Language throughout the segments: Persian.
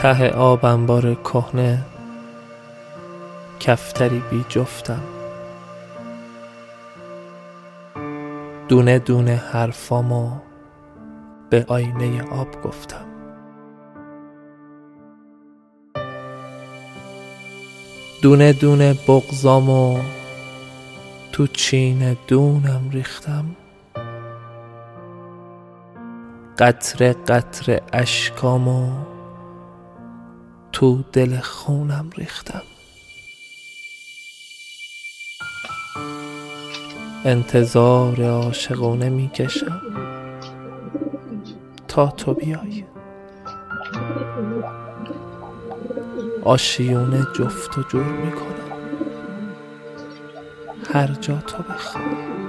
ته آب انبار کهنه، کفتری بی جفتم. دونه دونه حرفامو به آینه آب گفتم. دونه دونه بغضامو تو چین دونم ریختم. قطره قطره اشکامو تو دل خونم ریختم. انتظار عاشقونه میکشم تا تو بیای. آشیونه جفت و جور میکنم هر جا تو بخوای.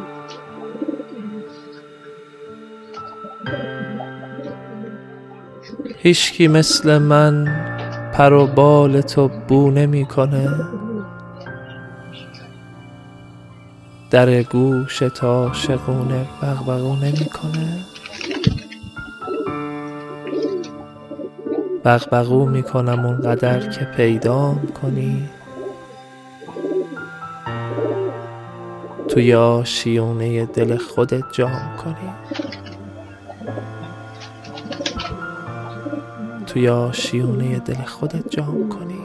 هیچکی مثل من پر و بال تو بو نمیکنه. در گوشت عاشقونه بغبغو نمیکنه. بغبغو میکنم اونقدر که پیدام کنی. توی آشیونه دل خودت جام کنی. توی آشیونه دل خودت جام کنی.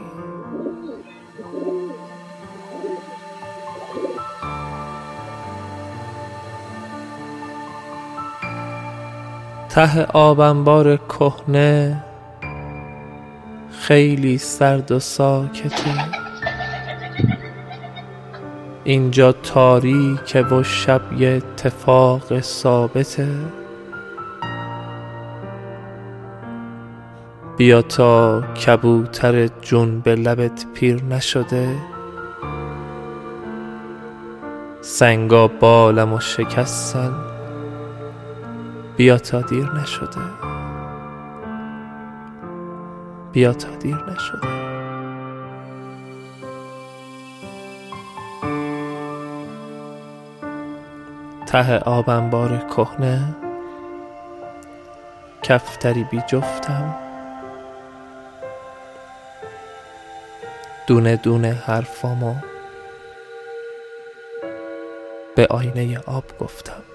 ته آب انبار کهنه خیلی سرد و ساکته. اینجا تاریکه و شب یه اتفاق ثابته. بیا تا کبوتر جون به لبت پیر نشده. سنگا بالمو شکستن بیا تا دیر نشده. بیا تا دیر نشده. ته آب انبار کهنه، کفتری بی جفتم. دونه دونه حرفامو به آینه آب گفتم.